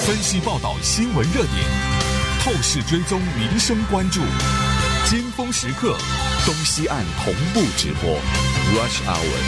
分析报道新闻热点，透视追踪民生关注，尖峰时刻，东西岸同步直播 Rush Hour。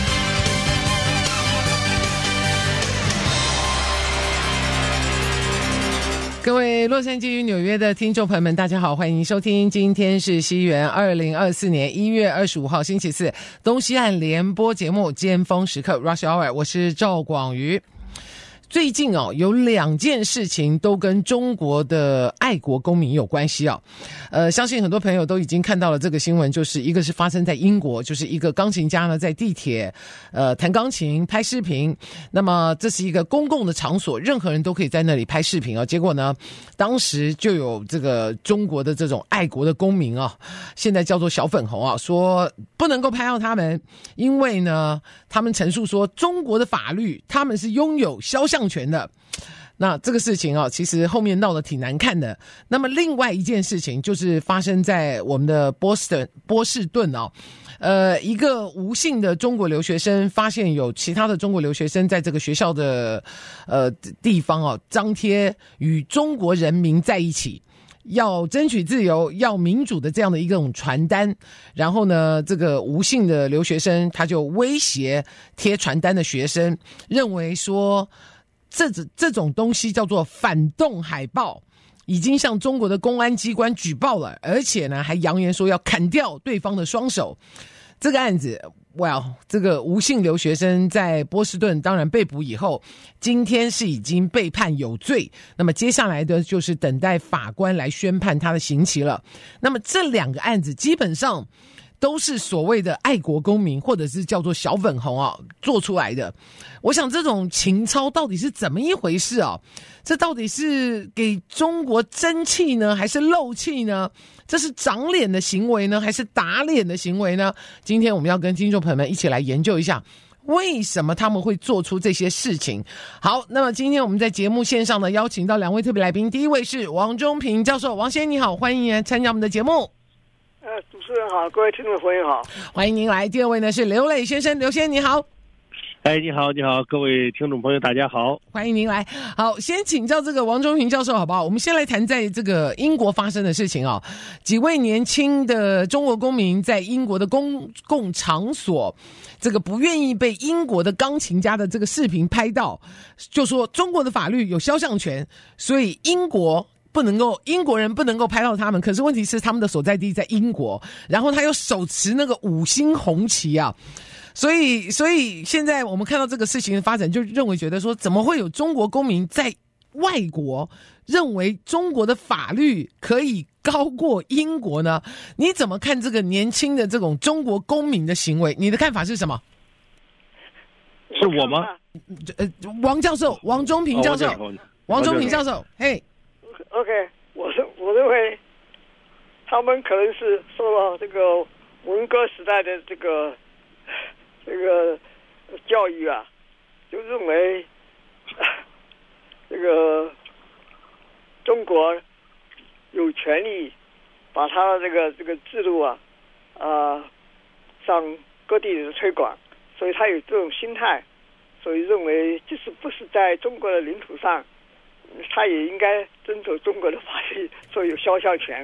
各位洛杉矶与纽约的听众朋友们，大家好，欢迎收听，今天是西元2024年1月25号星期四，东西岸联播节目尖峰时刻 Rush Hour， 我是赵广瑜。最近有两件事情都跟中国的爱国公民有关系相信很多朋友都已经看到了这个新闻，就是一个是发生在英国，就是一个钢琴家呢在地铁弹钢琴拍视频，那么这是一个公共的场所，任何人都可以在那里拍视频结果呢当时就有这个中国的这种爱国的公民现在叫做小粉红说不能够拍到他们，因为呢他们陈述说中国的法律他们是拥有肖像权的。那这个事情其实后面闹得挺难看的。那么另外一件事情就是发生在我们的波士顿一个吴姓的中国留学生发现有其他的中国留学生在这个学校的地方张贴与中国人民在一起，要争取自由要民主的这样的一种传单，然后呢这个吴姓的留学生他就威胁贴传单的学生，认为说这种东西叫做反动海报，已经向中国的公安机关举报了，而且呢还扬言说要砍掉对方的双手。这个案子这个吴姓留学生在波士顿当然被捕以后，今天是已经被判有罪，那么接下来的就是等待法官来宣判他的刑期了。那么这两个案子基本上都是所谓的爱国公民或者是叫做小粉红做出来的。我想这种情操到底是怎么一回事这到底是给中国争气呢还是漏气呢？这是长脸的行为呢还是打脸的行为呢？今天我们要跟听众朋友们一起来研究一下为什么他们会做出这些事情。好，那么今天我们在节目线上呢邀请到两位特别来宾，第一位是王中平教授，王先生你好，欢迎参加我们的节目。 主持人好，各位听众朋友好， 欢迎您来。第二位呢是刘磊先生，刘先生你好。 你好，各位听众朋友大家好， 欢迎您来。好，先请教这个王中平教授好不好？我们先来谈在这个英国发生的事情几位年轻的中国公民在英国的公共场所，这个不愿意被英国的钢琴家的这个视频拍到，就说中国的法律有肖像权，所以英国人不能够拍到他们，可是问题是他们的所在地在英国，然后他又手持那个5星红旗所以现在我们看到这个事情的发展，就觉得说怎么会有中国公民在外国认为中国的法律可以高过英国呢？你怎么看这个年轻的这种中国公民的行为？你的看法是什么？ 是我吗？ 王教授，王中平教授，王中平教授，嘿。 OK， 我认为他们可能是受到这个文革时代的这个教育就认为这个中国有权利把他的这个制度向各地的推广，所以他有这种心态，所以认为就是不是在中国的领土上，他也应该遵守中国的法律，所以有肖像权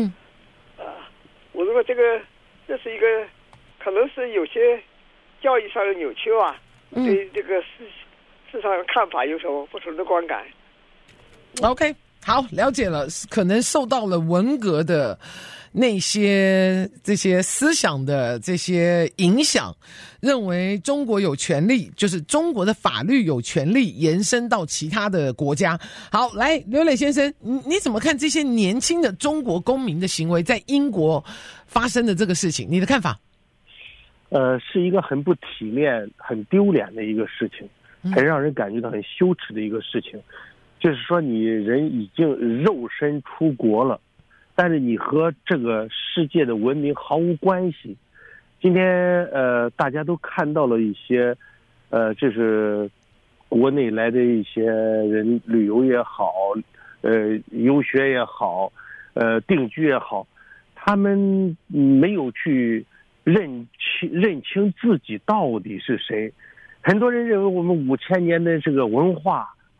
我认为这是一个可能是有些教育上的扭曲对这个市场的看法有什么不同的观感。 OK， 好，了解了，可能受到了文革的这些思想的这些影响，认为中国有权利，就是中国的法律有权利延伸到其他的国家。好，来，刘磊先生，你怎么看这些年轻的中国公民的行为在英国发生的这个事情？你的看法？ 是一个很不体面、很丢脸的一个事情，很让人感觉到很羞耻的一个事情。就是说，你人已经肉身出国了，但是你和这个世界的文明毫无关系。今天大家都看到了一些就是国内来的一些人旅游也好，游学也好，定居也好，他们没有去认清自己到底是谁。很多人认为我们5000年的这个文化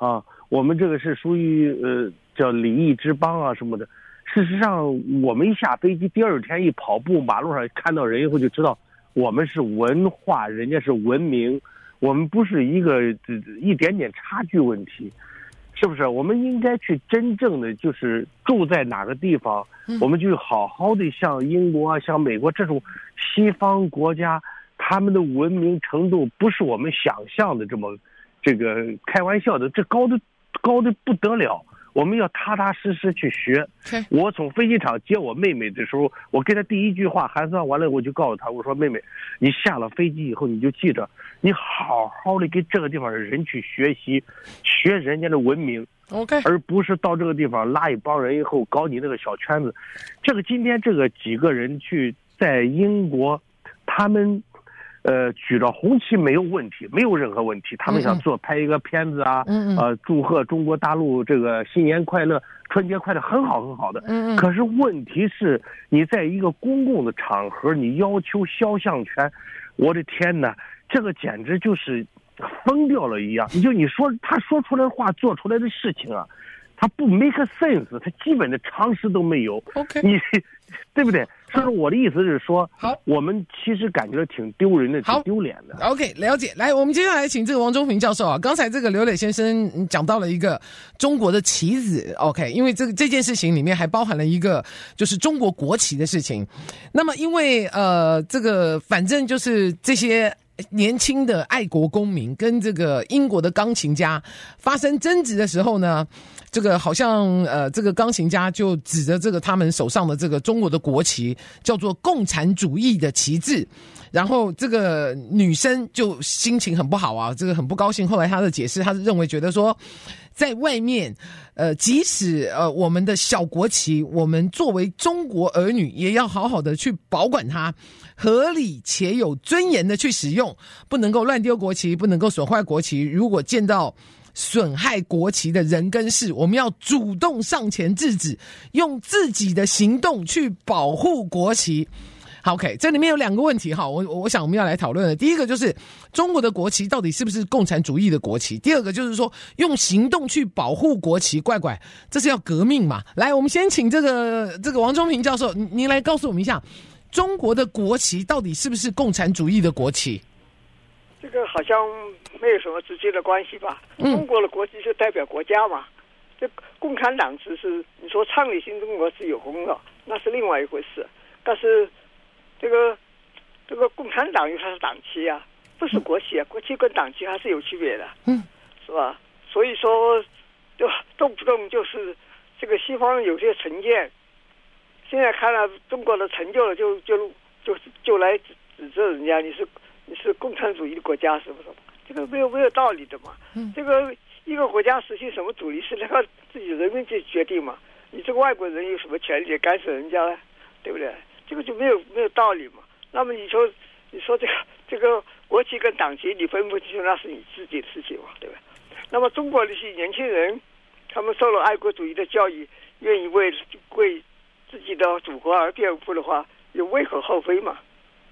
我们这个是属于叫礼仪之邦啊什么的。事实上，我们一下飞机，第二天一跑步，马路上看到人以后就知道，我们是文化，人家是文明，我们不是一点点差距问题，是不是？我们应该去真正的就是住在哪个地方，我们就好好的像英国啊、像美国这种西方国家，他们的文明程度不是我们想象的这个开玩笑的，这高的不得了。我们要踏踏实实去学。我从飞机场接我妹妹的时候，我跟她第一句话寒暄完了，我就告诉她，我说妹妹，你下了飞机以后，你就记着，你好好的跟这个地方的人去学习，学人家的文明。 OK， 而不是到这个地方拉一帮人以后搞你那个小圈子。今天这个几个人去在英国，他们举着红旗没有问题，没有任何问题。他们想拍一个片子啊，祝贺中国大陆这个新年快乐、春节快乐，很好很好的。可是问题是，你在一个公共的场合，你要求肖像权，我的天哪，这个简直就是疯掉了一样。你说他说出来的话，做出来的事情啊，他不 make sense， 他基本的常识都没有。 OK， 你对不对？所以说我的意思是说， 好， 我们其实感觉挺丢人的，挺丢脸的。 OK， 了解。来，我们接下来请这个王中平教授啊。刚才这个刘磊先生讲到了一个中国的旗子 ，OK， 因为这件事情里面还包含了一个就是中国国旗的事情。那么因为这个反正就是这些年轻的爱国公民跟这个英国的钢琴家发生争执的时候呢，这个好像这个钢琴家就指着这个他们手上的这个中国的国旗叫做共产主义的旗帜，然后这个女生就心情很不好啊，这个很不高兴。后来她的解释，她是认为觉得说，在外面即使我们的小国旗，我们作为中国儿女也要好好的去保管它，合理且有尊严的去使用，不能够乱丢国旗，不能够损坏国旗。如果见到损害国旗的人跟事，我们要主动上前制止，用自己的行动去保护国旗。好 ，OK， 这里面有两个问题哈，我想我们要来讨论的。第一个就是中国的国旗到底是不是共产主义的国旗？第二个就是说用行动去保护国旗，怪怪，这是要革命嘛？来，我们先请这个王中平教授，您来告诉我们一下，中国的国旗到底是不是共产主义的国旗？ 这个好像没有什么直接的关系吧？中国的国旗就代表国家嘛。这共产党只是你说倡立新中国是有功的，那是另外一回事。但是这个共产党因为它是党旗啊，不是国旗啊，国旗跟党旗还是有区别的，是吧？所以说，就动不动就是西方有些成见，现在看了中国的成就了，就来指责人家你是共产主义的国家，是不是？这个没有道理的嘛。这个一个国家实行什么主义是那个自己人民去决定嘛。你这个外国人有什么权利干涉人家呢？对不对？这个就没有道理嘛。那么你说这个国旗跟党旗你分不清，那是你自己的事情嘛，对吧？那么中国的一些年轻人，他们受了爱国主义的教育，愿意为自己的祖国而辩护的话，又为何厚非嘛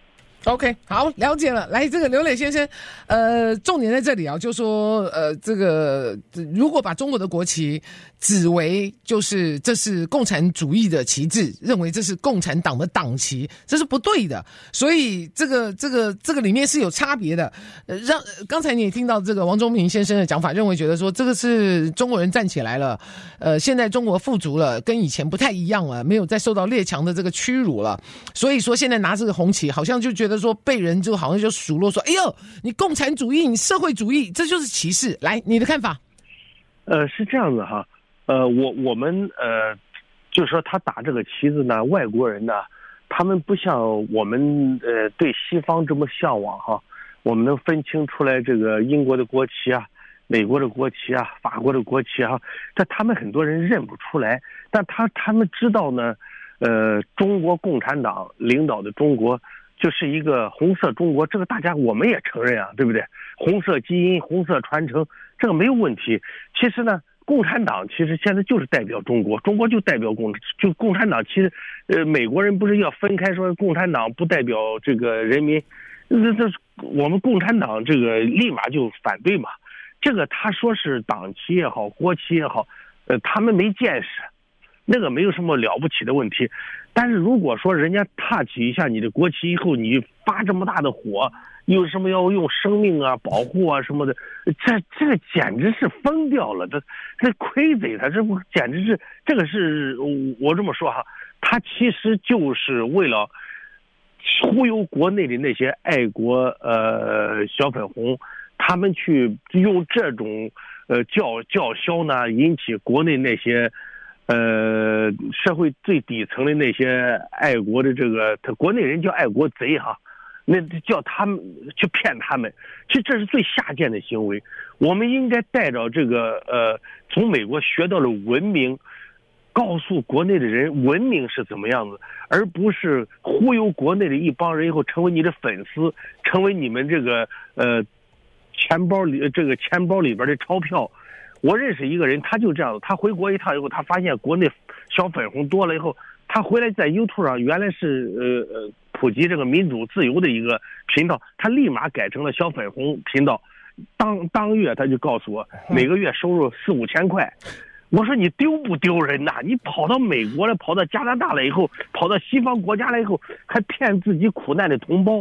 ？OK， 好，了解了。来，这个刘磊先生，重点在这里啊，就说，这个如果把中国的国旗指为就是这是共产主义的旗帜，认为这是共产党的党旗，这是不对的。所以这个里面是有差别的。刚才你也听到这个王中平先生的讲法，认为觉得说这个是中国人站起来了，现在中国富足了，跟以前不太一样了，没有再受到列强的这个屈辱了。所以说现在拿这个红旗，好像就觉得说被人就好像就数落说，哎呦，你共产主义，你社会主义，这就是歧视。来，你的看法？ 是这样子哈，我们就是说他打这个旗子呢，外国人呢，他们不像我们对西方这么向往哈，我们能分清出来这个英国的国旗啊、美国的国旗啊、法国的国旗啊，但他们很多人认不出来，但他们知道呢，中国共产党领导的中国就是一个红色中国，这个大家我们也承认啊，对不对？红色基因、红色传承，这个没有问题。其实呢，共产党其实现在就是代表中国，中国就代表共产党。其实，美国人不是要分开说共产党不代表这个人民，我们共产党这个立马就反对嘛。 这个他说是党旗也好，国旗也好，他们没见识，那个没有什么了不起的问题。但是如果说人家touch一下你的国旗以后，你发这么大的火，有什么要用生命啊、保护啊什么的，这个简直是疯掉了，这crazy，他这不简直是这个是我这么说哈，他其实就是为了忽悠国内的那些爱国小粉红，他们去用这种叫嚣呢，引起国内那些社会最底层的那些爱国的这个，国内人叫爱国贼哈，那叫他们去骗他们，其实这是最下贱的行为。我们应该带着这个从美国学到了文明，告诉国内的人文明是怎么样子，而不是忽悠国内的一帮人以后成为你的粉丝，成为你们这个钱包里边的钞票。我认识一个人，他就这样子，他回国一趟以后，他发现国内小粉红多了以后，他回来在 YouTube 上原来是普及这个民主自由的一个频道，他立马改成了小粉红频道，当月他就告诉我每个月收入4-5千块。我说你丢不丢人呐？你跑到美国了，跑到加拿大了以后，跑到西方国家了以后，还骗自己苦难的同胞。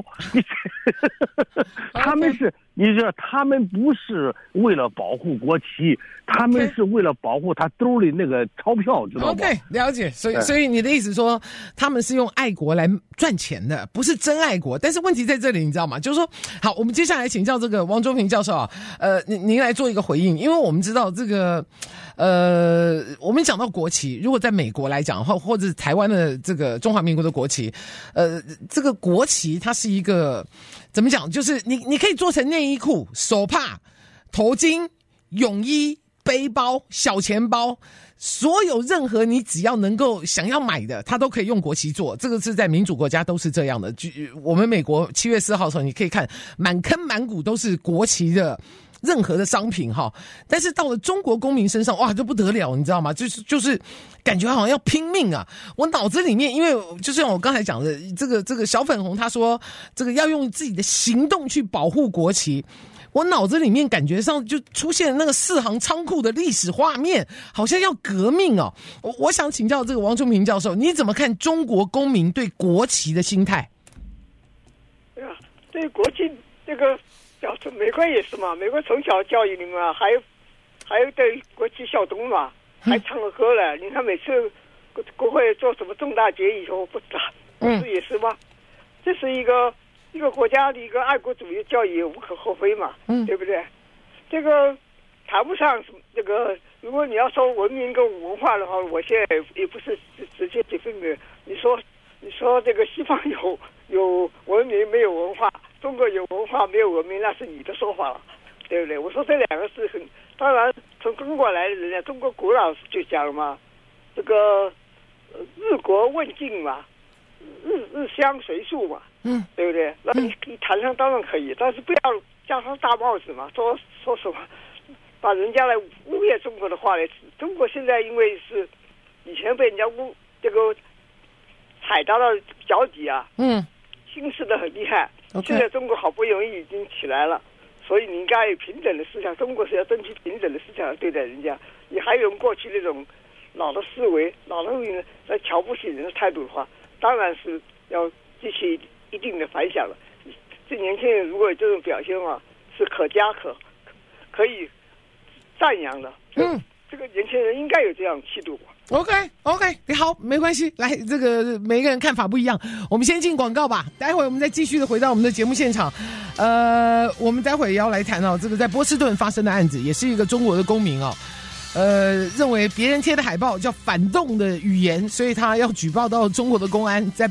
他们是，你知道，他们不是为了保护国旗，他们是为了保护他兜里那个钞票，知道吗 ？OK， 了解。所以你的意思说，他们是用爱国来赚钱的，不是真爱国。但是问题在这里，你知道吗？就是说，好，我们接下来请教这个王中平教授啊，您来做一个回应，因为我们知道这个。我们讲到国旗，如果在美国来讲，或者台湾的这个中华民国的国旗，这个国旗它是一个怎么讲？就是你可以做成内衣裤、手帕、头巾、泳衣、背包、小钱包，所有任何你只要能够想要买的，它都可以用国旗做。这个是在民主国家都是这样的。我们美国7月4号的时候，你可以看满坑满谷都是国旗的。任何的商品哈，但是到了中国公民身上，哇，就不得了，你知道吗？就是感觉好像要拼命啊！我脑子里面，因为就像我刚才讲的，这个小粉红他说这个要用自己的行动去保护国旗，我脑子里面感觉上就出现那个4行仓库的历史画面，好像要革命哦！我想请教这个王中平教授，你怎么看中国公民对国旗的心态？ 对啊，对国旗这个。美国也是嘛，美国从小教育你们还有对国旗效忠嘛，还唱了歌了。你看每次国会做什么重大决议以后，不是也是吗？这是一个国家的一个爱国主义教育，无可厚非嘛，对不对？这个谈不上这个，如果你要说文明跟文化的话，我现在也不是直接解分的。你说这个西方有文明没有文化？中国有文化没有文明，那是你的说法了，对不对？我说这两个是当然从中国来的人家，中国古老就讲了嘛，这个日国问晋嘛，日相随俗嘛，对不对？那你谈上当然可以，但是不要加上大帽子嘛，说什么把人家来污蔑中国的话来。中国现在因为是以前被人家这个踩到了脚底啊，轻视的很厉害。现在中国好不容易已经起来了，所以你应该有平等的思想。中国是要争取平等的思想对待人家。你还用过去那种老的思维、老的来瞧不起人的态度的话，当然是要激起一定的反响了。这年轻人如果有这种表现啊，是可以赞扬的。这个年轻人应该有这样气度。 OK， 好，没关系。来，这个每个人看法不一样，我们先进广告吧。待会我们再继续的回到我们的节目现场。我们待会也要来谈这个在波士顿发生的案子，也是一个中国的公民认为别人贴的海报叫反动的语言，所以他要举报到中国的公安，在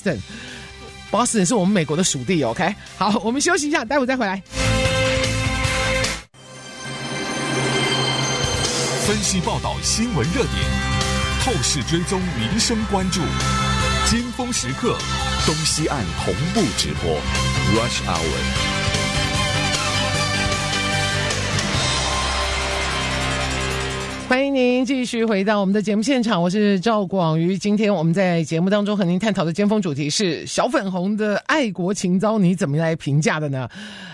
Boston 是我们美国的属地。OK， 好，我们休息一下，待会再回来。 分析报道新闻热点，透视追踪民生关注，尖峰时刻，东西岸同步直播 Rush Hour。 欢迎您继续回到我们的节目现场，我是赵广瑜。今天我们在节目当中和您探讨的尖峰主题是小粉红的爱国情操，你怎么来评价的呢？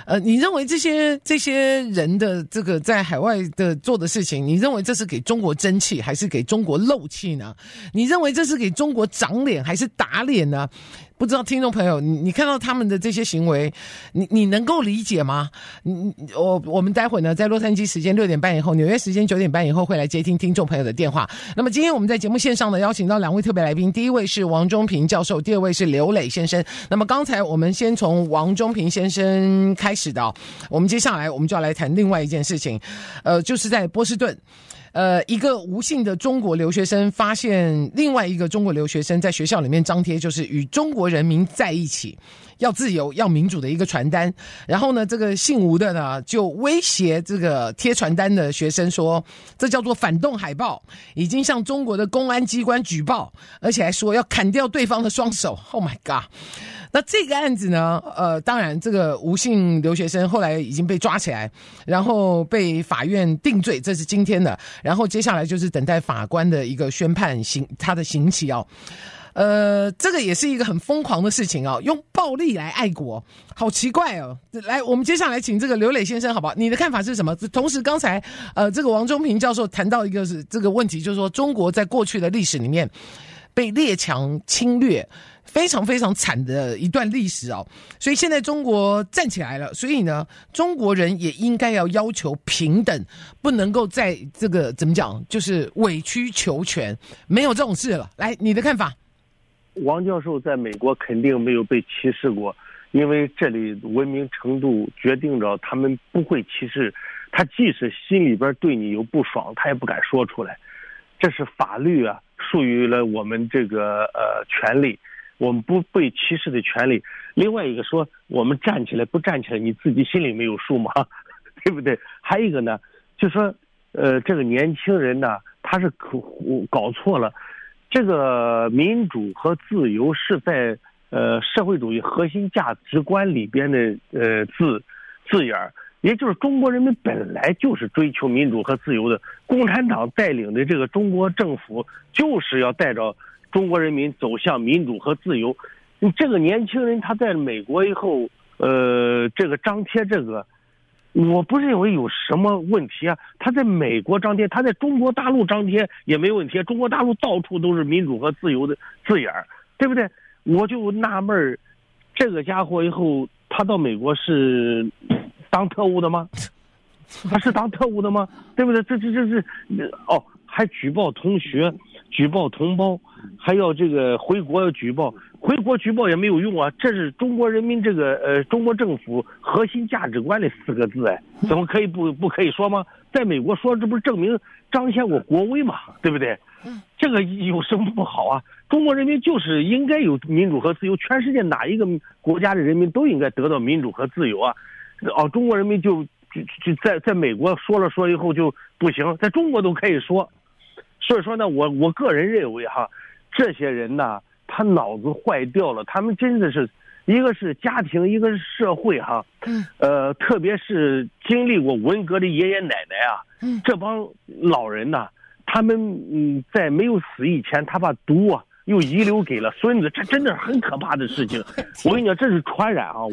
你认为这些人的这个在海外的做的事情，你认为这是给中国争气还是给中国漏气呢？你认为这是给中国长脸还是打脸呢？不知道听众朋友，你看到他们的这些行为，你能够理解吗？我们待会呢，在洛杉矶时间6点半以后，纽约时间9点半以后会来接听听众朋友的电话。那么今天我们在节目线上呢，邀请到2位特别来宾，第一位是王中平教授，第二位是刘磊先生。那么刚才我们先从王中平先生开始的，我们接下来我们就要来谈另外一件事情，就是在波士顿。一个吴姓的中国留学生发现另外一个中国留学生在学校里面张贴就是与中国人民在一起，要自由要民主的一个传单，然后呢这个姓吴的呢就威胁这个贴传单的学生说，这叫做反动海报，已经向中国的公安机关举报，而且还说要砍掉对方的双手。 Oh my god。那这个案子呢，当然这个吴姓留学生后来已经被抓起来，然后被法院定罪，这是今天的，然后接下来就是等待法官的一个宣判他的刑期哦。这个也是一个很疯狂的事情哦，用暴力来爱国，好奇怪哦。来，我们接下来请这个刘磊先生，好不好？你的看法是什么？同时，刚才这个王中平教授谈到一个是这个问题，就是说中国在过去的历史里面被列强侵略。非常非常惨的一段历史哦，所以现在中国站起来了，所以呢，中国人也应该要求平等，不能够在这个怎么讲，就是委曲求全，没有这种事了。来，你的看法？ 王教授在美国肯定没有被歧视过，因为这里文明程度决定着他们不会歧视，他即使心里边对你有不爽，他也不敢说出来，这是法律啊，赋予了我们这个权利。我们不被歧视的权利。另外一个说，我们站起来不站起来，你自己心里没有数吗？对不对？还有一个呢，就说这个年轻人呢，他是搞错了，这个民主和自由是在社会主义核心价值观里边的字眼，也就是中国人民本来就是追求民主和自由的，共产党带领的这个中国政府就是要带着中国人民走向民主和自由。这个年轻人他在美国以后，这个张贴这个，我不认为有什么问题啊。他在美国张贴，他在中国大陆张贴也没问题。中国大陆到处都是民主和自由的字眼，对不对？我就纳闷，这个家伙以后他到美国是当特务的吗？他是当特务的吗？对不对？这是哦，还举报同学。举报同胞，还要这个回国要举报，回国举报也没有用啊！这是中国人民这个中国政府核心价值观的4个字哎，怎么可以不可以说吗？在美国说，这不是证明彰显我国威嘛，对不对？这个有什么不好啊？中国人民就是应该有民主和自由，全世界哪一个国家的人民都应该得到民主和自由啊！哦，中国人民就在美国说以后就不行，在中国都可以说。所以说呢，我个人认为哈，这些人呢，他脑子坏掉了，他们真的是，一个是家庭，一个是社会哈，特别是经历过文革的爷爷奶奶啊，这帮老人呐，他们在没有死以前，他把毒啊又遗留给了孙子，这真的是很可怕的事情。我跟你讲，这是传染啊！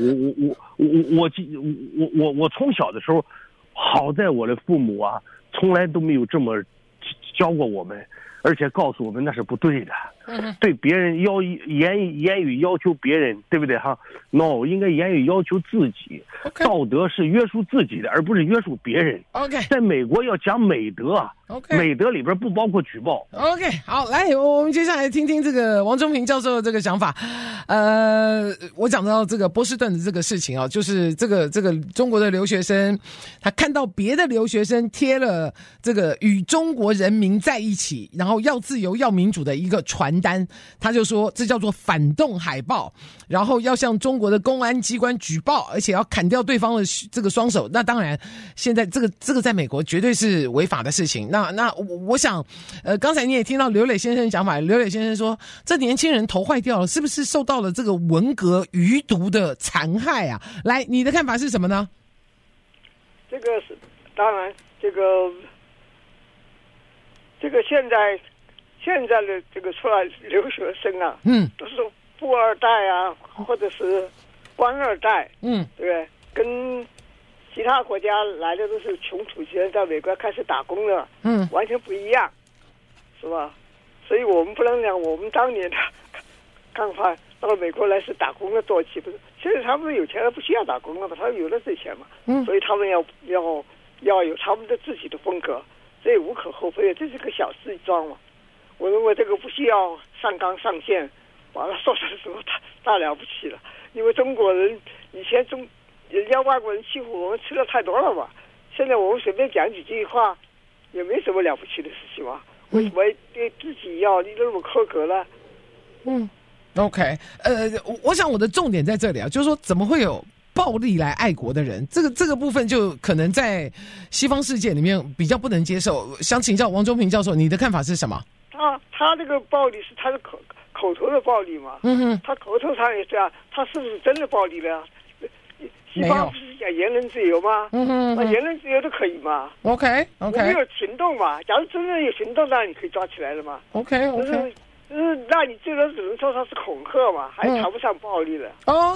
我从小的时候，好在我的父母啊，从来都没有这么教过我们，而且告诉我们那是不对的。对别人言语要求别人，对不对哈 ？No， 应该言语要求自己。Okay. 道德是约束自己的，而不是约束别人。 OK， 在美国要讲美德。OK， 美德里边不包括举报。 OK， 好，来，我们接下来听听这个王中平教授的这个想法。我讲到这个波士顿的这个事情啊，就是这个中国的留学生，他看到别的留学生贴了这个与中国人民在一起，然后要自由要民主的一个传单，他就说这叫做反动海报，然后要向中国的公安机关举报，而且要砍掉对方的这个双手。那当然，现在这个在美国绝对是违法的事情。那我想，刚才你也听到刘磊先生讲法，刘磊先生说，这年轻人头坏掉了，是不是受到了这个文革余毒的残害啊？来，你的看法是什么呢？ 这个是当然，这个现在的这个出来留学生啊，都是富二代啊，或者是官二代，对不对？ 跟其他国家来的都是穷土籍人，在美国开始打工了，完全不一样，是吧？所以我们不能讲我们当年的看法到美国来是打工的做起，不是？现在他们有钱了，不需要打工了嘛，他们有了这钱嘛，所以他们要有他们的自己的风格，这也无可厚非的，这是个小事一桩嘛。我认为这个不需要上纲上线，把它说成什么大了不起了。因为中国人以前人家外国人欺负我们吃的太多了嘛，现在我们随便讲几句话，也没什么了不起的事情嘛。为什么对自己要那么苛刻呢 ？OK， 我想我的重点在这里啊，就是说怎么会有暴力来爱国的人？这个部分就可能在西方世界里面比较不能接受。想请教王中平教授，你的看法是什么？ 他这个暴力是他的口头的暴力嘛？他口头上也这样，他是不是真的暴力呢？西方不是讲言论自由吗？那言论自由都可以嘛 ？OK， 没有行动嘛？假如真正有行动，那你可以抓起来了嘛 ？OK， 那你最多只能说他是恐吓嘛，还谈不上暴力了。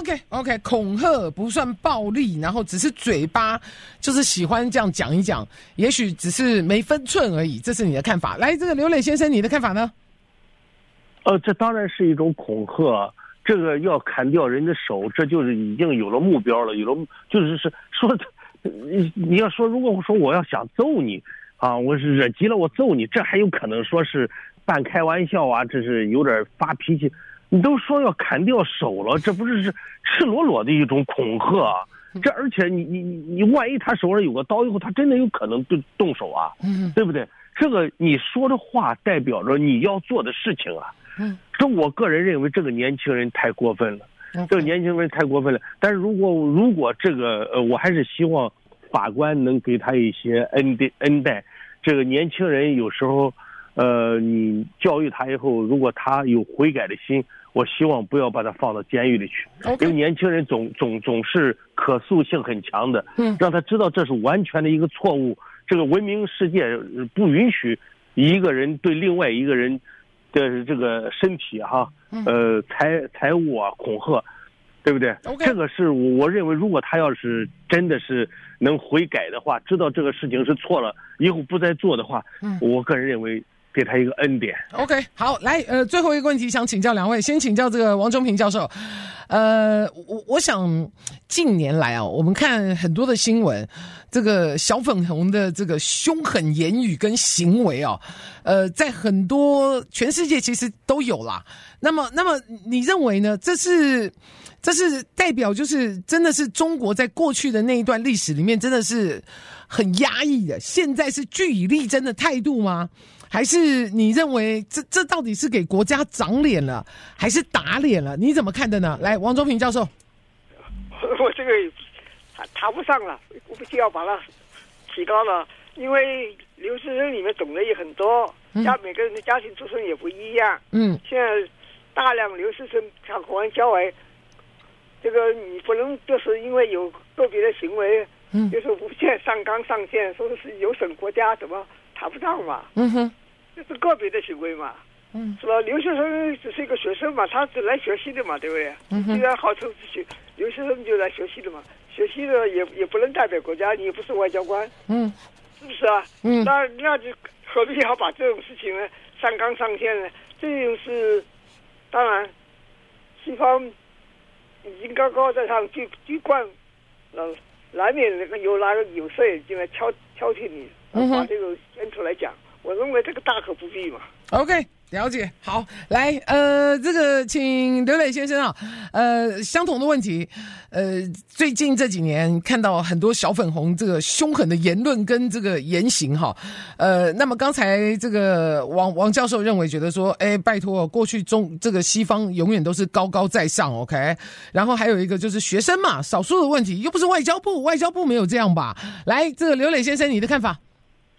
OK， 恐吓不算暴力，然后只是嘴巴就是喜欢这样讲一讲，也许只是没分寸而已，这是你的看法。来，这个刘磊先生，你的看法呢？ 这当然是一种恐吓。这个要砍掉人的手，这就是已经有了目标了，就是说，你要说如果说我要想揍你啊，我是惹急了我揍你，这还有可能说是半开玩笑啊，这是有点发脾气。你都说要砍掉手了，这不是赤裸裸的一种恐吓啊！这而且你万一他手上有个刀以后，他真的有可能动手啊，对不对？这个你说的话代表着你要做的事情啊。这我个人认为这个年轻人太过分了，这个年轻人太过分了。但是如果这个我还是希望法官能给他一些恩待。这个年轻人有时候你教育他以后，如果他有悔改的心，我希望不要把他放到监狱里去。因为年轻人总是可塑性很强的，让他知道这是完全的一个错误。这个文明世界不允许一个人对另外一个人的这个身体财物啊恐吓，对不对？这个是我认为，如果他要是真的是能悔改的话，知道这个事情是错了，以后不再做的话，我个人认为给他一个恩典。 OK， 好，来，最后一个问题想请教两位，先请教这个王中平教授。我想近年来啊，我们看很多的新闻，这个小粉红的这个凶狠言语跟行为啊，在很多全世界其实都有啦。那么你认为呢？这是代表就是真的是中国在过去的那一段历史里面真的是很压抑的，现在是据以力争的态度吗？还是你认为这到底是给国家长脸了，还是打脸了？你怎么看的呢？来，王中平教授， 我这个谈不上了，我必须要把它提高了，因为留学生里面种类也很多，每个人的家庭出身也不一样。现在大量留学生向国外交往，这个你不能就是因为有个别的行为，就是无限上纲上线，说是有损国家，怎么谈不上嘛？这是个别的行为嘛？是吧？留学生只是一个学生嘛，他只来学习的嘛，对不对？既然号称是留学生就来学习的嘛，学习的也不能代表国家，你也不是外交官，是不是啊？那就何必要把这种事情呢上纲上线呢？这种是当然，西方已经高高在上居冠了，难免拿个有色眼镜来挑剔你，把这个牵出来讲，我认为这个大可不必嘛。 OK， 了解。好，来，这个请刘磊先生啊，相同的问题，最近这几年看到很多小粉红这个凶狠的言论跟这个言行哈，那么刚才这个王教授认为觉得说，拜托，过去这个西方永远都是高高在上 ，OK， 然后还有一个就是学生嘛，少数的问题，又不是外交部没有这样吧？来，这个刘磊先生，你的看法？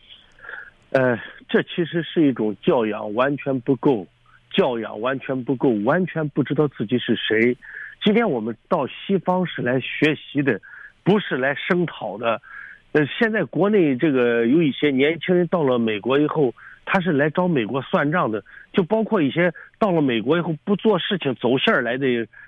这其实是一种教养完全不够，完全不知道自己是谁。今天我们到西方是来学习的，不是来声讨的。现在国内这个有一些年轻人到了美国以后，他是来找美国算账的，就包括一些到了美国以后不做事情走线来的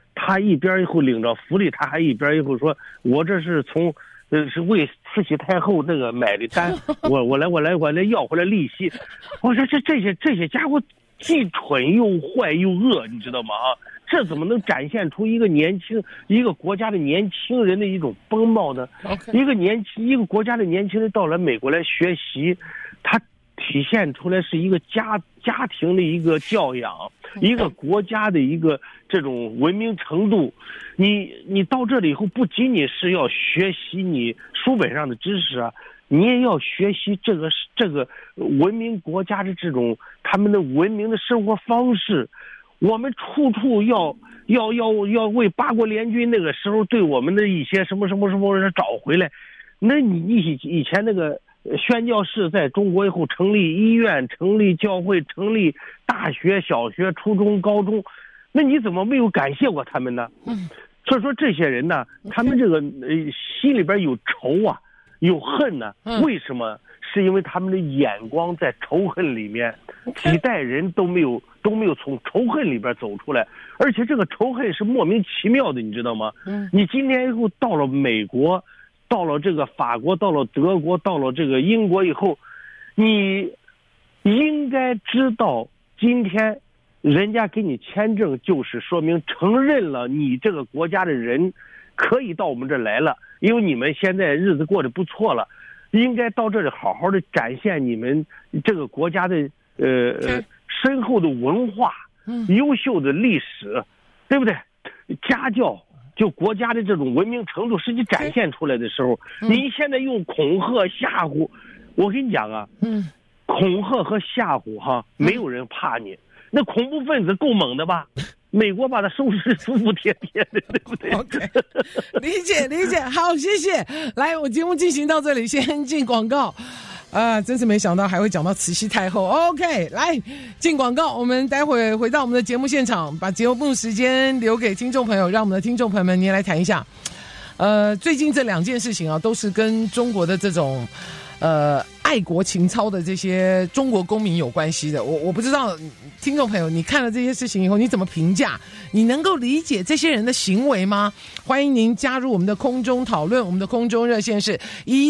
他一边以后领着福利，他还一边以后说，我这是从是为慈禧太后那个买的单，我来要回来利息。我说这些家伙既蠢又坏又恶，你知道吗？这怎么能展现出一个国家的年轻人的一种风貌呢？ Okay. 一个国家的年轻人到了美国来学习，他体现出来是一个家庭的一个教养，一个国家的一个这种文明程度。你到这里以后，不仅仅是要学习你书本上的知识啊，你也要学习这个文明国家的这种他们的文明的生活方式。我们处处要为八国联军那个时候对我们的一些什么找回来。那你以前那个宣教士在中国以后成立医院、成立教会、成立大学、小学、初中、高中，那你怎么没有感谢过他们呢？所以说这些人呢，他们这个心里边有仇啊，有恨呢。为什么？是因为他们的眼光在仇恨里面，几代人都没有从仇恨里边走出来，而且这个仇恨是莫名其妙的，你知道吗？你今天以后到了美国，到了这个法国，到了德国，到了这个英国以后，你应该知道，今天人家给你签证，就是说明承认了你这个国家的人可以到我们这来了，因为你们现在日子过得不错了，应该到这里好好的展现你们这个国家的深厚的文化，优秀的历史，对不对？家教，就国家的这种文明程度是你展现出来的时候，你现在用恐吓吓唬，我跟你讲啊，恐吓和吓唬没有人怕你。那恐怖分子够猛的吧？美国把他收拾服服帖帖的，对不对？ OK， 理解，好，谢谢。来，我节目进行到这里，先进广告。真是没想到还会讲到慈禧太后。OK， 来进广告，我们待会回到我们的节目现场，把节目时间留给听众朋友，让我们的听众朋友们您来谈一下。最近这两件事情啊，都是跟中国的这种爱国情操的这些中国公民有关系的。我不知道听众朋友你看了这些事情以后你怎么评价，你能够理解这些人的行为吗？欢迎您加入我们的空中讨论，我们的空中热线是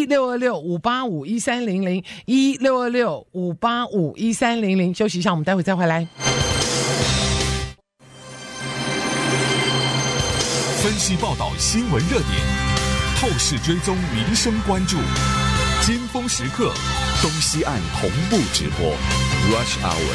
1626-585-1300 1626-585-1300。休息一下，我们待会再回来。 分析报道新闻热点，透视追踪民生关注，尖峰时刻，东西岸同步直播 Rush Hour。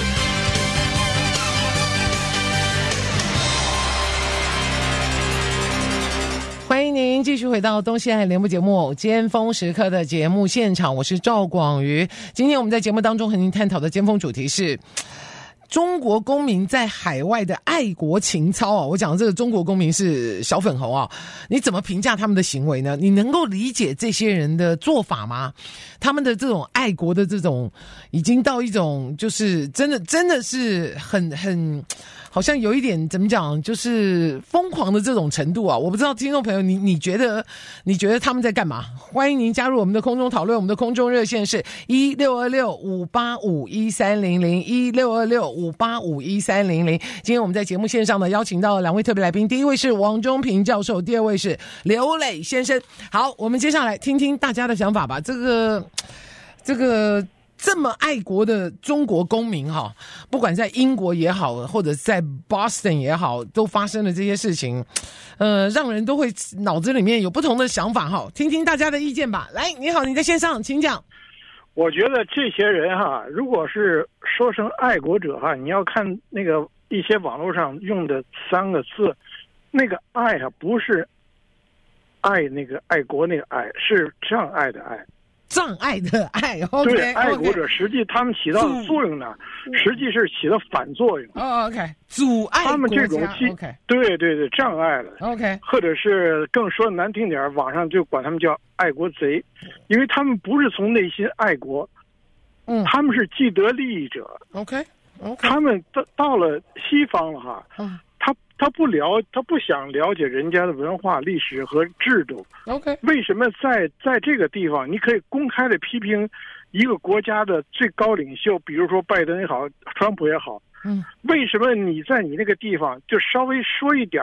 欢迎您继续回到东西岸联播节目尖峰时刻的节目现场，我是赵广瑜。今天我们在节目当中和您探讨的尖峰主题是中国公民在海外的爱国情操啊！我讲的这个中国公民是小粉红啊，你怎么评价他们的行为呢？你能够理解这些人的做法吗？他们的这种爱国的这种，已经到一种就是真的是很好像有一点怎么讲，就是疯狂的这种程度啊！我不知道听众朋友你觉得他们在干嘛？欢迎您加入我们的空中讨论，我们的空中热线是1626-585-1300 1626-585-1300。今天我们在节目线上呢邀请到两位特别来宾，第一位是王中平教授，第二位是刘磊先生。好，我们接下来听听大家的想法吧。这个这么爱国的中国公民哈，不管在英国也好，或者在 Boston 也好，都发生了这些事情，让人都会脑子里面有不同的想法哈。听听大家的意见吧。来，你好，你在线上，请讲。 我觉得这些人哈，如果是说成爱国者哈，你要看那个一些网络上用的3个字，那个爱啊，不是爱那个爱国那个爱，是障碍的爱。 障碍的爱 ，OK， 对，爱国者实际他们起到的作用呢，实际是起到反作用。 OK， 阻碍他们这种 ，OK， 对障碍了 ，OK， 或者是更说难听点，网上就管他们叫爱国贼，因为他们不是从内心爱国，他们是既得利益者。 OK， 他们到了西方了哈，他不想了解人家的文化历史和制度。 OK， 为什么在这个地方你可以公开的批评一个国家的最高领袖，比如说拜登也好，川普也好，为什么你在你那个地方就稍微说一点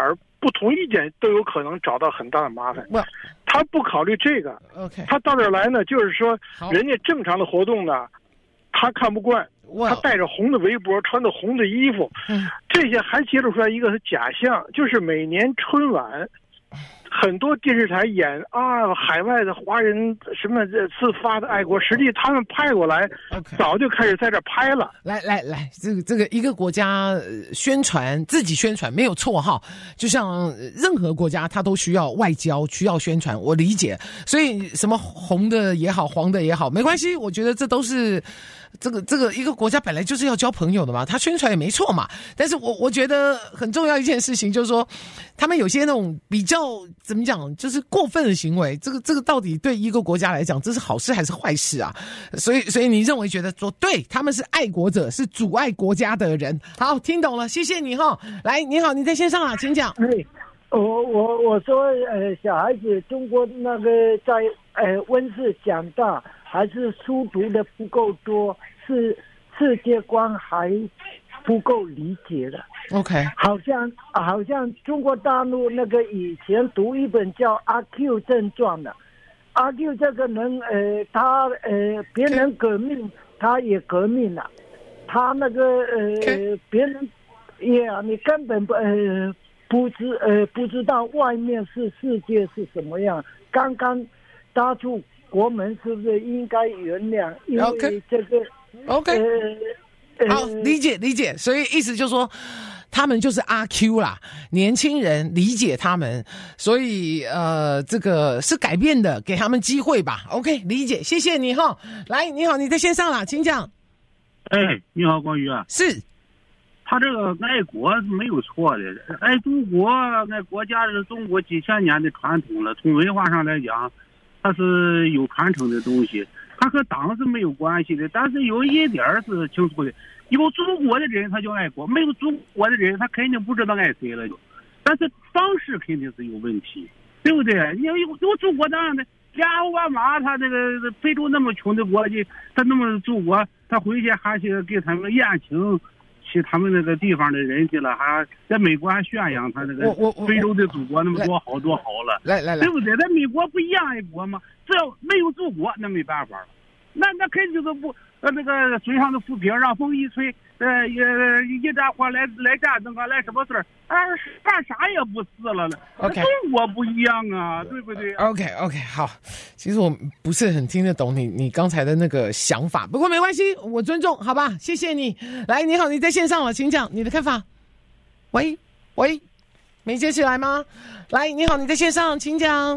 不同意见都有可能找到很大的麻烦。他不考虑这个， OK， 他到这儿来呢，就是说人家正常的活动呢，他看不惯。他戴着红的围脖，穿的红的衣服，这些还揭露出来一个是假象，就是每年春晚，很多电视台演海外的华人什么自发的爱国，实际他们派过来，早就开始在这拍了。 来，这个一个国家宣传自己宣传没有错哈，就像任何国家它都需要外交，需要宣传，我理解。所以什么红的也好，黄的也好，没关系，我觉得这都是。这个一个国家本来就是要交朋友的嘛，他宣传也没错嘛。但是我觉得很重要一件事情就是说，他们有些那种比较怎么讲，就是过分的行为，这个到底对一个国家来讲，这是好事还是坏事啊？所以你认为觉得说，对他们是爱国者，是阻碍国家的人。好，听懂了，谢谢你哈。来，你好，你在线上啊，请讲。 我说小孩子中国那个在温室长大。还是书读的不够多，是世界观还不够理解的。 OK， 好像中国大陆那个以前读一本叫《阿 Q 正传》的，阿 Q 这个人他别人革命他也革命了，他那个别人你根本不知道外面是世界是什么样。刚刚搭出国门是不是应该原谅？因为这个 OK， 好，理解。所以意思就是说，他们就是阿 Q 啦，年轻人理解他们，所以这个是改变的，给他们机会吧。OK， 理解，谢谢你哈。来，你好，你在线上啦，请讲。 你好，光宇啊。 是。 他这个爱国是没有错的，爱中国，爱国家是中国几千年的传统了，从文化上来讲。它是有传承的东西，它和党是没有关系的。但是有一点是清楚的，有祖国的人他就爱国，没有祖国的人他肯定不知道爱谁了就。但是方式肯定是有问题，对不对？你有祖国当然的，连奥巴马他那个非洲那么穷的国家，他那么祖国，他回去还去给他们宴请。去他们那个地方的人去了，还在美国还宣扬他那个非洲的祖国那么多好了， 来， 对不对？在美国不一样爱国吗？只要没有祖国，那没办法了。那肯定就是不那个嘴上的浮萍，让风一吹，一战火来战争啊，来什么事儿干啥也不是了。 OK， 中国不一样啊，对不对 ？OK， 好。其实我不是很听得懂你刚才的那个想法，不过没关系，我尊重，好吧？谢谢你。来，你好，你在线上了，请讲你的看法。喂，没接起来吗？来，你好，你在线上，请讲。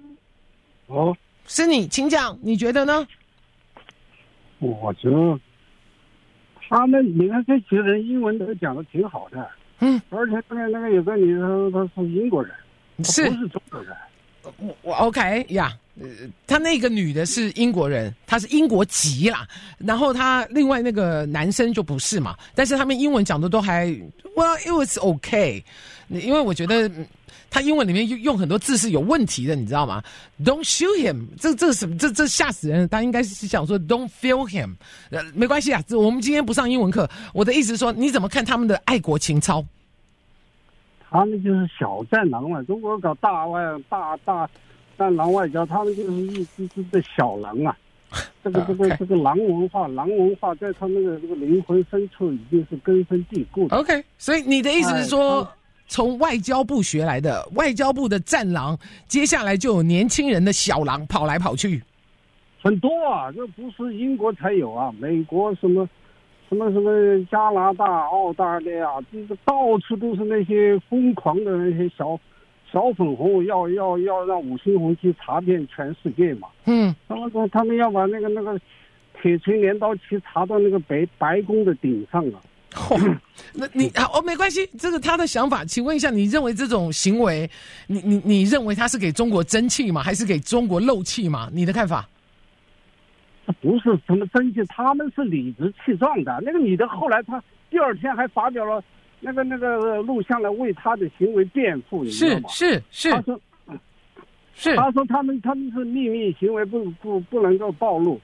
是你，请讲，你觉得呢？ 我觉得他们，你看这些人英文都讲的挺好的，而且那个有个女的，她是英国人， 是不是中国人？ 我 OK 呀，他那个女的是英国人，她是英国籍啦，然后他另外那个男生就不是嘛，但是他们英文讲的都还 Well it was OK， 因为我觉得他英文里面用很多字是有问题的，你知道吗 ？Don't shoot him， 这吓死人了！他应该是想说 Don't feel him， 没关系啊，我们今天不上英文课。我的意思是说，你怎么看他们的爱国情操？ 他们就是小战狼嘛，中国搞大战狼外交，他们就是一只小狼啊。这个狼文化在他们的这个灵魂深处已经是根深蒂固的。 OK， 所以你的意思是说？从外交部学来的，外交部的战狼，接下来就有年轻人的小狼跑来跑去， 很多啊，这不是英国才有啊，美国什么加拿大、澳大利亚，这个到处都是那些疯狂的那些小粉红，要让五星红旗插遍全世界嘛。他们要把那个铁锤镰刀旗插到那个白宫的顶上啊。 那你没关系，这个他的想法，请问一下，你认为这种行为，你认为他是给中国争气吗？还是给中国漏气吗？你的看法？ 不是什么争气，他们是理直气壮的。那个女的后来她第二天还发表了那个录像来为她的行为辩护，你知道吗？ 是。 他说他们是秘密行为，不能够暴露。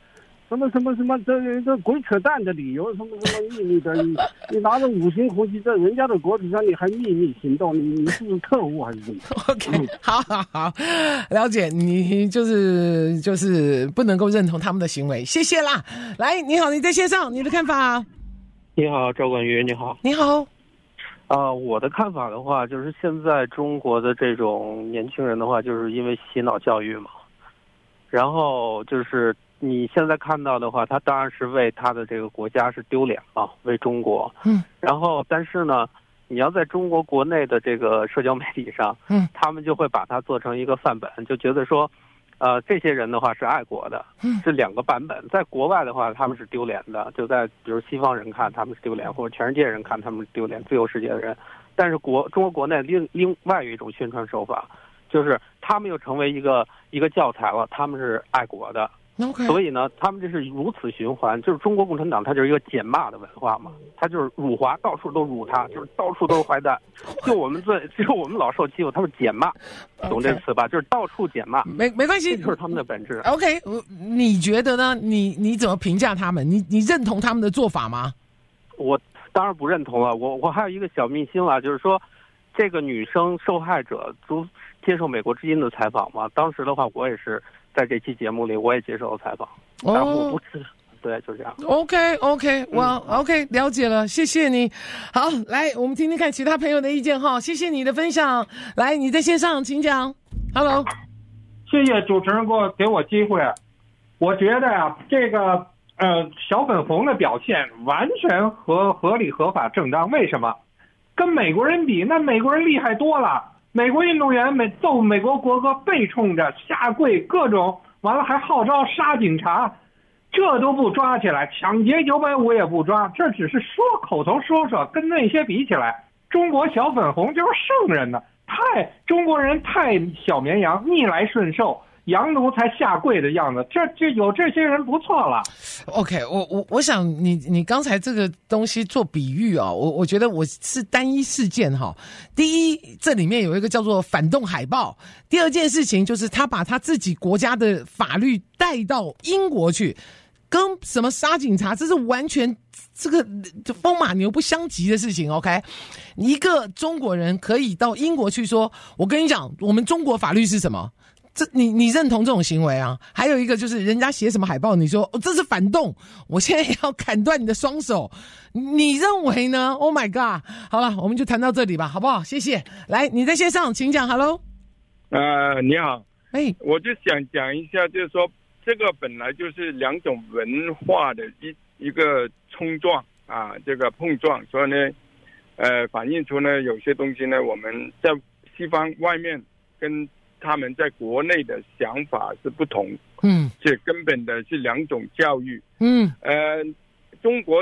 什么这鬼扯淡的理由，什么秘密的，你拿着5星红旗在人家的国土上，你还秘密行动，你是不是特务还是什么 ？OK， 好，了解，你就是不能够认同他们的行为，谢谢啦。来，你好，你在线上，你的看法？ 你好，赵冠宇，你好。 你好。 我的看法的话，就是现在中国的这种年轻人的话，就是因为洗脑教育嘛，然后就是你现在看到的话，他当然是为他的这个国家是丢脸啊，为中国。然后但是呢，你要在中国国内的这个社交媒体上，他们就会把它做成一个范本，就觉得说，这些人的话是爱国的，是2个版本。在国外的话，他们是丢脸的，就在比如西方人看他们是丢脸，或者全世界人看他们是丢脸，自由世界的人。但是中国国内另外一种宣传手法，就是他们又成为一个教材了，他们是爱国的。 Okay. 所以呢，他们这是如此循环，就是中国共产党，它就是一个减骂的文化嘛，它就是辱华，到处都辱他，就是到处都是坏蛋。就我们老受欺负，他们减骂，懂这个词吧？就是到处减骂， 没关系， 这就是他们的本质。 OK， 你觉得呢？你怎么评价他们？你认同他们的做法吗？ 我当然不认同了。我还有一个小秘辛了，就是说，这个女生受害者都接受美国之音的采访嘛，当时的话，我也是。在这期节目里，我也接受了采访。但我不是，对，就这样。 OK， OK， 了解了，谢谢你。好，来，我们听听看其他朋友的意见哈。谢谢你的分享。来，你在线上，请讲。Hello， 谢谢主持人给我机会。我觉得呀，这个小粉红的表现完全合理、合法、正当。为什么？跟美国人比，那美国人厉害多了。美国运动员奏美国国歌背冲着下跪各种，完了还号召杀警察，这都不抓起来，抢劫950也不抓，这只是口头说，跟那些比起来，中国小粉红就是圣人呢，中国人太小绵羊，逆来顺受，洋奴才下跪的样子，这有这些人不错了。 OK， 我想你刚才这个东西做比喻啊，我觉得我是单一事件哈。第一，这里面有一个叫做反动海报；第二件事情就是他把他自己国家的法律带到英国去，跟什么杀警察，这是完全这个风马牛不相及的事情。OK， 一个中国人可以到英国去说，我跟你讲，我们中国法律是什么？你认同这种行为啊？还有一个就是人家写什么海报，你说这是反动，我现在要砍断你的双手，你认为呢 ？Oh my god！ 好了，我们就谈到这里吧，好不好？谢谢。来，你在线上，请讲。Hello， 你好，我就想讲一下，就是说这个本来就是2种文化的一个冲撞啊，这个碰撞，所以呢，反映出呢有些东西呢，我们在西方外面跟他们在国内的想法是不同，这根本的是2种教育，中国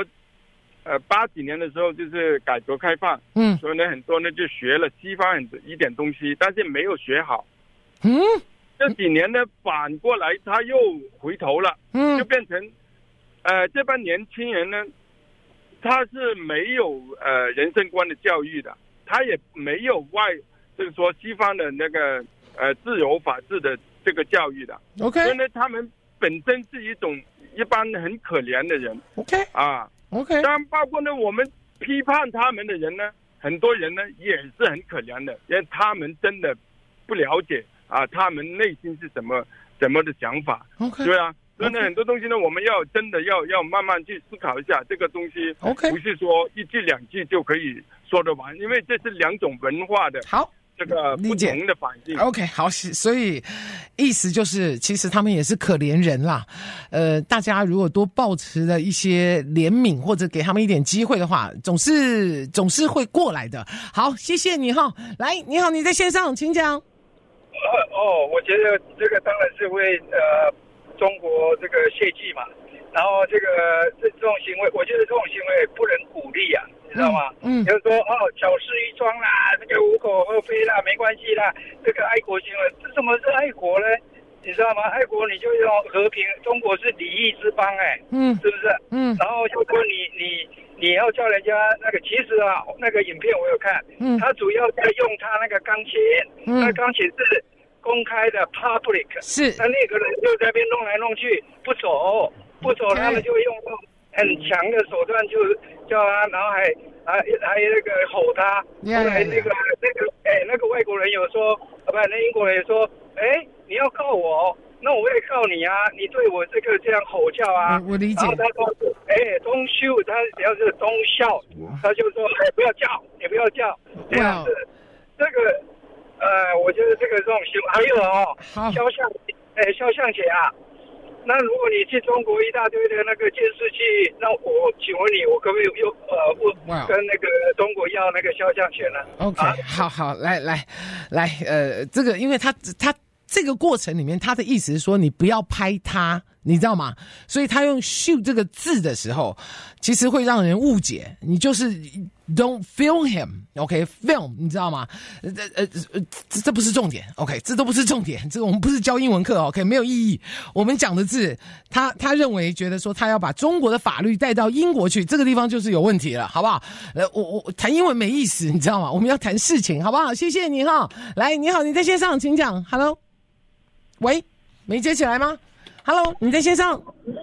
80几年的时候就是改革开放，所以呢很多呢就学了西方一点东西，但是没有学好，这几年呢反过来他又回头了，就变成这帮年轻人呢，他是没有人生观的教育的，他也没有就是说西方的那个自由法治的这个教育的 ，OK， 所以呢，他们本身是一般很可怜的人 ，OK， OK， 当然包括呢，我们批判他们的人呢，很多人呢也是很可怜的，因为他们真的不了解他们内心是怎么的想法， OK， 对啊，所以呢，很多东西呢，我们要真的要慢慢去思考一下，这个东西 OK， 不是说1句2句就可以说得完，因为这是2种文化的好。 这个不同的反应。 OK， 好，所以意思就是，其实他们也是可怜人啦。大家如果多抱持了一些怜悯，或者给他们一点机会的话，总是会过来的。好，谢谢你哈。来，你好，你在线上，请讲。 我觉得这个当然是为中国这个泄气嘛。然后这种行为，我觉得这种行为不能鼓励啊，你知道吗？就是说小事一桩啦，那个无可厚非啦，没关系啦，这个爱国行为，这什么是爱国呢？你知道吗？爱国你就用和平，中国是礼义之邦是不是？然后就说你要叫人家那个，其实那个影片我有看，他主要在用他那个钢琴，那钢琴是公开的 public， 是， 那个人就在那边弄来弄去不走， 不走，他们就用很强的手段就叫他，然后还那个吼他。后来那个外国人有说，不，那英国人也说，你要告我，那我也告你啊！你对我这个这样吼叫啊！ 我理解。 然后他说，don't shoot， 他只要是don't shout， 他就说，不要叫，你不要叫，这样子。这个，我觉得这个这种行为，还有肖像权啊。那如果你去中国一大堆的那个监视器，那我请问你，我可不可以跟那个中国要那个肖像权呢 ？OK， 好，来，这个因为他这个过程里面，他的意思是说你不要拍他，你知道吗？所以他用 shoot 这个字的时候，其实会让人误解，你就是 don't film him，OK，film， 你知道吗？这不是重点 ，OK， 这都不是重点，这个我们不是教英文课 ，OK， 没有意义。我们讲的字，他认为觉得说他要把中国的法律带到英国去，这个地方就是有问题了，好不好？我谈英文没意思，你知道吗？我们要谈事情，好不好？谢谢你哈。来，你好，你在线上，请讲 ，Hello。喂，没接起来吗 ？Hello， 你在线上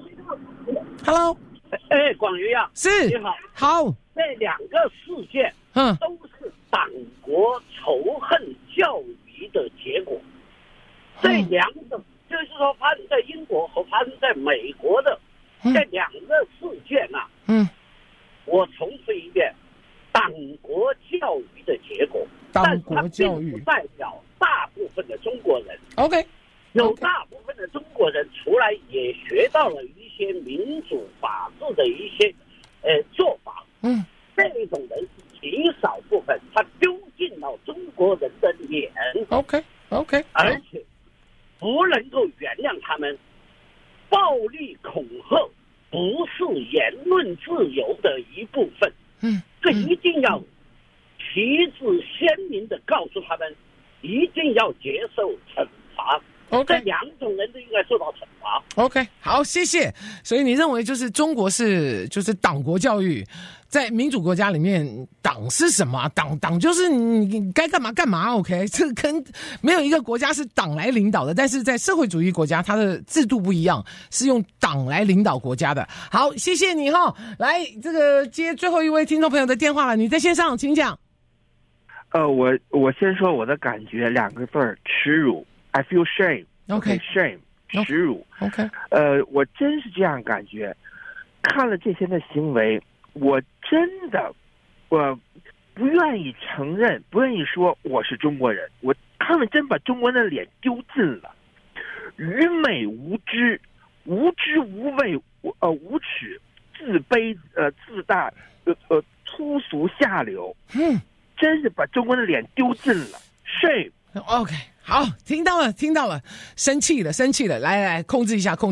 ？Hello， 广瑜啊， 是， 你好， 好， 这两个事件，都是党国仇恨教育的结果。这两种，就是说发生在英国和发生在美国的这两个事件啊，我重复一遍，党国教育的结果， 党国教育但它并不代表大部分的中国人。 OK。 有大部分的中国人出来也学到了一些民主法治的一些做法，这种人是极少部分，他丢进了中国人的脸 ，OK， 而且不能够原谅他们。暴力恐吓不是言论自由的一部分，这一定要旗帜鲜明的告诉他们，一定要接受惩罚。这两种人都应该受到惩罚。 OK， 好，谢谢。所以你认为就是中国就是党国教育，在民主国家里面，党是什么？党就是你该干嘛干嘛。OK， 这跟没有一个国家是党来领导的，但是在社会主义国家，它的制度不一样，是用党来领导国家的。好，谢谢你哈。来，这个接最后一位听众朋友的电话了，你在线上，请讲。 我先说我的感觉，两个字儿：耻辱。I feel shame. Shame. 耻辱。我真是这样感觉。看了这些的行为，我真的，我不愿意承认，不愿意说我是中国人。他们真把中国人的脸丢尽了，愚昧无知、无知无畏、无耻、自卑、自大、粗俗下流。真是把中国人的脸丢尽了。Shame. OK。好，听到了，生气了，来，控制一下。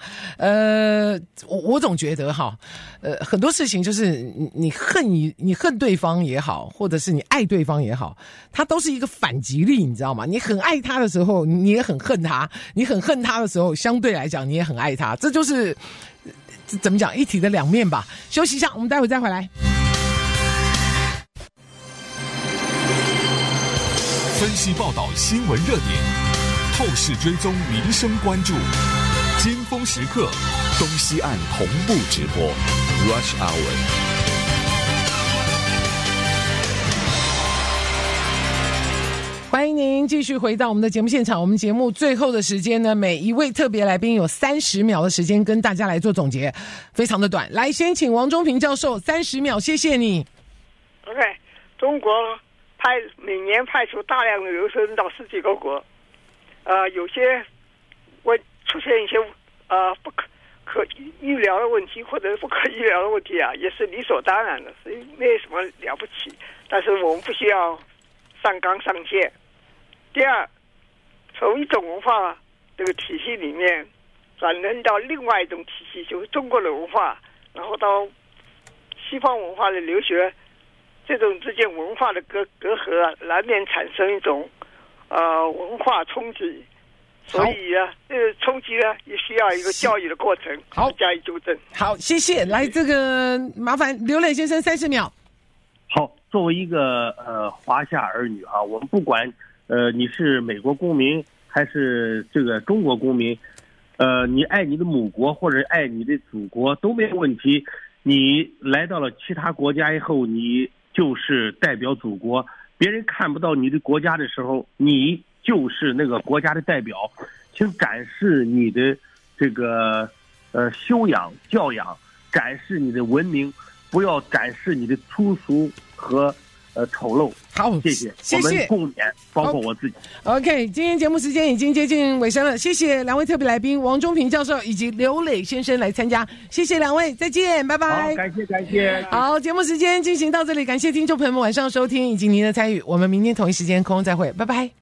我总觉得哈，很多事情就是你恨对方也好，或者是你爱对方也好，它都是一个反击力，你知道吗？你很爱他的时候，你也很恨他；你很恨他的时候，相对来讲你也很爱他。这就是怎么讲，一体的两面吧。休息一下，我们待会再回来。 分析报道新闻热点，透视追踪民生关注，尖峰时刻，东西岸同步直播 Rush Hour。 欢迎您继续回到我们的节目现场。我们节目最后的时间呢，每一位特别来宾有30秒的时间跟大家来做总结，非常的短。来，先请王中平教授30秒，谢谢你。 OK， 中国每年派出大量的留学生到10几个国，有些会出现一些不可预料的问题，或者不可预料的问题啊，也是理所当然的，所以没什么了不起。但是我们不需要上纲上线。第二，从一种文化这个体系里面转轮到另外一种体系，就是中国的文化，然后到西方文化的留学。这种之间文化的隔阂难免产生一种文化冲击，所以呢，这个冲击呢也需要一个教育的过程，好加以纠正。 好，谢谢。来，这个麻烦刘磊先生30秒。 好，作为一个华夏儿女啊，我们不管你是美国公民还是这个中国公民， 你爱你的母国或者爱你的祖国都没有问题。你来到了其他国家以后，你就是代表祖国，别人看不到你的国家的时候，你就是那个国家的代表。请展示你的这个修养教养，展示你的文明，不要展示你的粗俗和丑陋。 好， 谢谢， 谢谢， 我们共勉，包括我自己。 OK， 今天节目时间已经接近尾声了，谢谢两位特别来宾王中平教授以及刘磊先生来参加，谢谢两位，再见，拜拜。 好，感谢。 好，节目时间进行到这里，感谢听众朋友们晚上收听以及您的参与，我们明天同一时间空中再会，拜拜。